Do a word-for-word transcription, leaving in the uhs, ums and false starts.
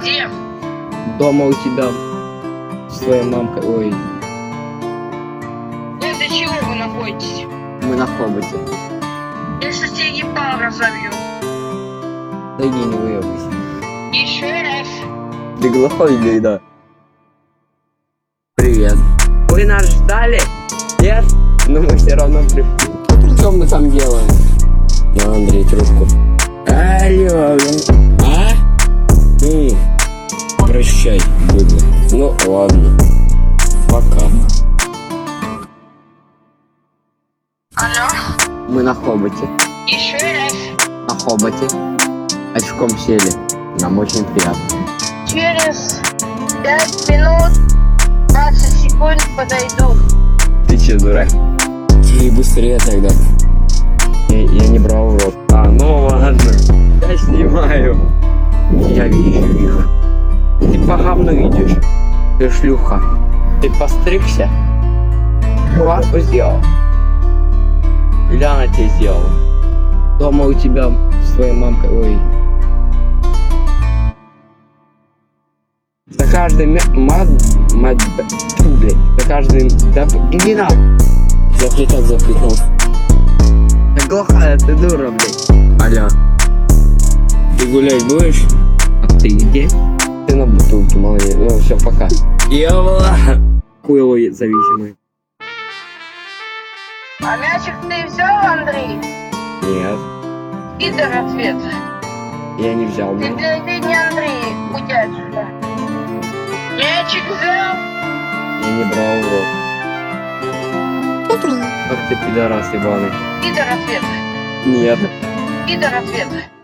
Где? Дома у тебя с твоей мамкой. Ой, Ну из-за чего вы находитесь? мы на хоботе. Я сейчас тебе ебал разовью. Да иди, не выебайся. Еще раз. Ты глухой или да? Привет. Вы нас ждали? Нет? Но мы все равно пришли. Что мы там делаем? На, Андрей, трубку. Алло, блин. А? Ну, прощай, быдло. Ну, ладно. Пока. Алло? Мы на хоботе. Еще раз. На хоботе. Очком сели. Нам очень приятно. Через пять минут двадцать секунд подойду. Ты че, дурак? Ты быстрее тогда. Я, я не брал в рот. А, ну ладно. Я снимаю. Я вижу их. Ты по говну идешь. Ты шлюха. Ты постригся? Хватку сделал. Или она тебе сделала? Дома у тебя с твоей мамкой. Ой. За каждый мат... мат... блядь. За каждый... Да, иди на... Заплетать заплетал. Да глухая, ты дура, блядь. Алло. Ты гулять будешь? А ты где? Ты на бутылке, молодец. Ну все, пока. Ёбла. Хуйло зависимый. А мячик ты взял, Андрей? Нет. Пидор ответ. Я не взял. Ты, ты, ты не Андрей, уйди отсюда. Мячик взял? Я не брал в рот. Ах ты пидорас ебаный. Пидор ответ. Нет. Пидор ответ.